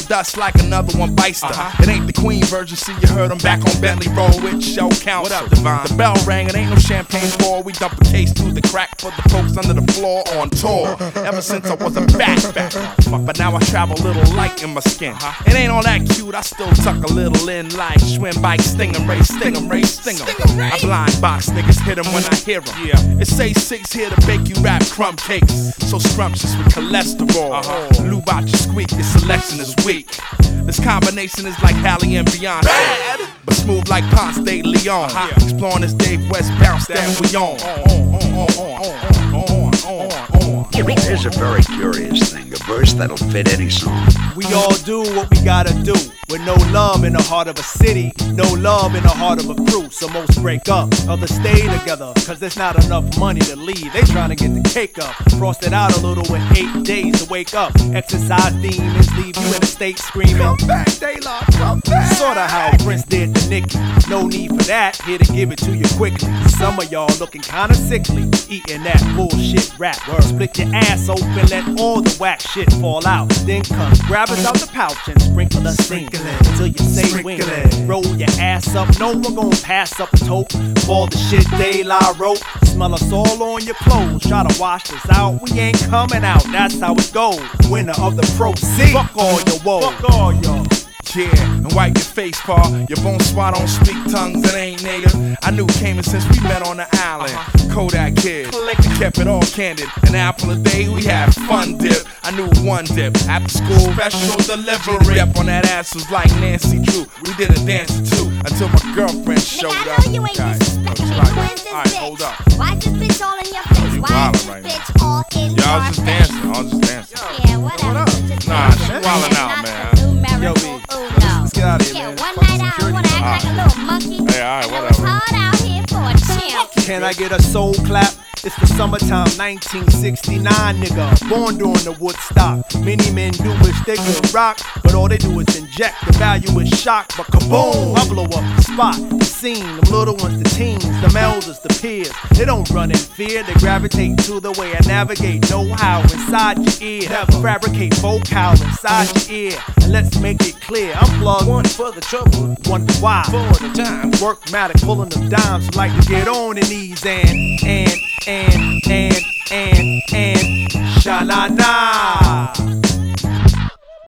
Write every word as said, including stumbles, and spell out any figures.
dust like another one bites her. Uh-huh. It ain't the Queen version, see you heard him back on Bentley Road with Show Council. What up, Divine? The bell rang, it ain't no champagne pour. We dump a case through the crack for the folks under the floor on tour. Ever since I was a back, back. But now I travel a little light in my skin. Uh-huh. It ain't all that cute, I still tuck a little in like swim bike, sting 'em, race, sting 'em, race, sting 'em. I blind box niggas, hit 'em when I hear 'em. Yeah. It say six here to bake you rap crumb cakes. So scrumptious with cholesterol. Uh-huh. Lube out your squeak, your selection is weak. This combination is like Halle and Beyonce. Bad, but smooth like Ponce de Leon. Uh-huh. Exploring this Dave West bounce that we on. Here's a very curious thing, a verse that'll fit any song. We all do what we gotta do, with no love in the heart of a city, no love in the heart of a crew. So most break up, others stay together, cause there's not enough money to leave. They trying to get the cake up, frost it out a little with eight days to wake up. Exercise demons leave you in a state screaming, come back, Daylight, come back. Sorta how Prince did to Nicki. No need for that, here to give it to you quickly. Some of y'all looking kinda sickly, eating that bullshit rap. Word. Split your ass open, let all the whack shit fall out. Then come grab us out the pouch and sprinkle us sprinkle it until you say wing. Roll your ass up, no one gon' pass up a tote. All the shit Daylight wrote, smell us all on your clothes. Try to wash us out, we ain't coming out. That's how it goes. Winner of the proceed. Fuck all your woes. Fuck all y'all. Yeah, and wipe your face, paw. Your bonsoir don't speak tongues that ain't native. I knew Cayman since we met on the island. Uh-huh. Kodak Kid, kept it all candid. An apple a day, we had fun dip. I knew one dip. After school, special delivery. Dip on that ass was like Nancy Drew. We did a dance or two until my girlfriend showed Nigga, up. I know you ain't disrespecting me. Who is this Alright, bitch? hold up. Why is this bitch all in your face? You Why is this right bitch now. all in Y'all your was just face? dancing. I was just dancing. Yeah, whatever. Just Nah, dance. she wildin' out, man. Yo, B. Let's get out of here, Yeah, man. one night out, I wanna act like a little monkey. Hey, alright, I know whatever. it's hard out here for a chimp. Can I get a soul clap? It's the summertime, nineteen sixty-nine, nigga. Born during the Woodstock. Many men do wish they could rock, but all they do is inject. The value is shock, but kaboom! I blow up the spot, the scene. The little ones, the teens, the elders, the peers. They don't run in fear, they gravitate to the way I navigate. Know how inside your ear. Never fabricate vocal inside your ear. And let's make it clear, I'm plugged. One for the trouble, wonder why. For the time, workmatic, pulling them dimes. Like to get on the knees and, and, and, and, and, and, sha-la-la.